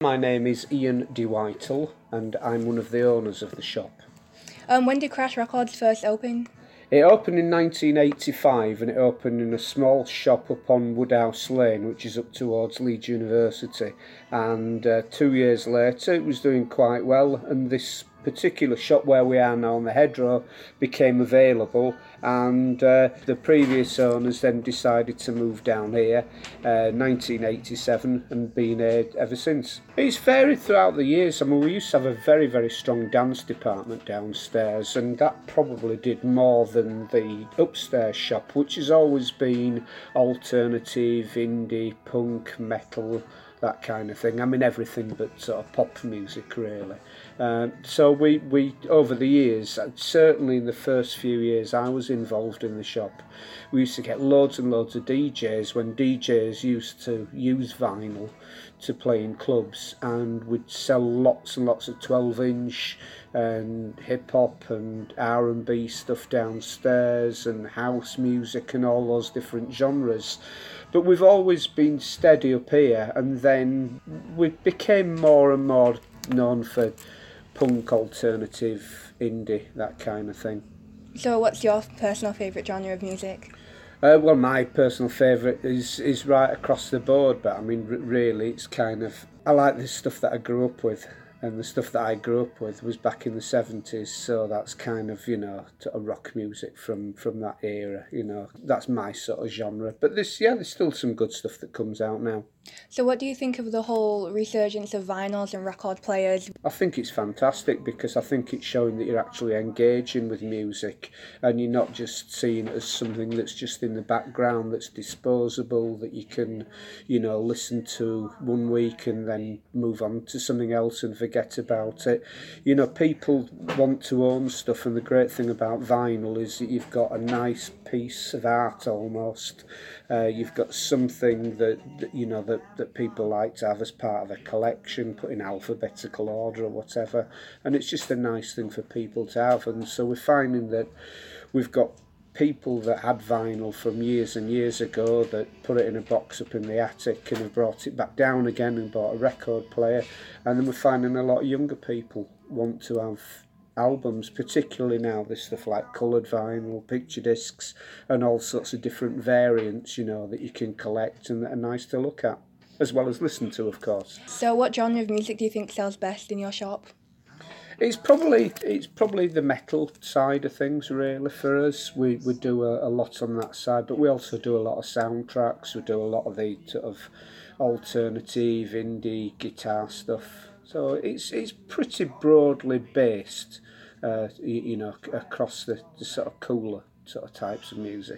My name is Ian De Whitel and I'm one of the owners of the shop. When did Crash Records first open? It opened in 1985 and it opened in a small shop up on Woodhouse Lane, which is up towards Leeds University. And 2 years later it was doing quite well, and this particular shop where we are now on the Hedgerow became available, and the previous owners then decided to move down here 1987 and been here ever since. It's varied throughout the years. I mean, we used to have a very, very strong dance department downstairs, and that probably did more than the upstairs shop, which has always been alternative, indie, punk, metal, that kind of thing. I mean, everything but sort of pop music, really. So we over the years, certainly in the first few years I was involved in the shop, we used to get loads and loads of DJs when DJs used to use vinyl to play in clubs, and we'd sell lots and lots of 12-inch and hip-hop and R&B stuff downstairs and house music and all those different genres. But we've always been steady up here, and then we became more and more known for punk, alternative, indie, that kind of thing. So what's your personal favourite genre of music? Well, my personal favourite is right across the board, but I mean, really, it's kind of, I like the stuff that I grew up with, and the stuff that I grew up with was back in the 70s, so that's kind of, sort of rock music from that era, that's my sort of genre. But there's still some good stuff that comes out now. So what do you think of the whole resurgence of vinyls and record players? I think it's fantastic, because I think it's showing that you're actually engaging with music and you're not just seeing it as something that's just in the background, that's disposable, that you can, listen to one week and then move on to something else and forget about it. People want to own stuff, and the great thing about vinyl is that you've got a nice piece of art almost. You've got something that people like to have as part of a collection, put in alphabetical order or whatever, and it's just a nice thing for people to have. And so we're finding that we've got people that had vinyl from years and years ago that put it in a box up in the attic and have brought it back down again and bought a record player. And then we're finding a lot of younger people want to have albums, particularly now there's stuff like coloured vinyl, picture discs, and all sorts of different variants, that you can collect and that are nice to look at, as well as listen to, of course. So what genre of music do you think sells best in your shop? It's probably the metal side of things, really. For us, we do a lot on that side, but we also do a lot of soundtracks. We do a lot of the sort of alternative, indie, guitar stuff. So it's pretty broadly based, across the sort of cooler sort of types of music.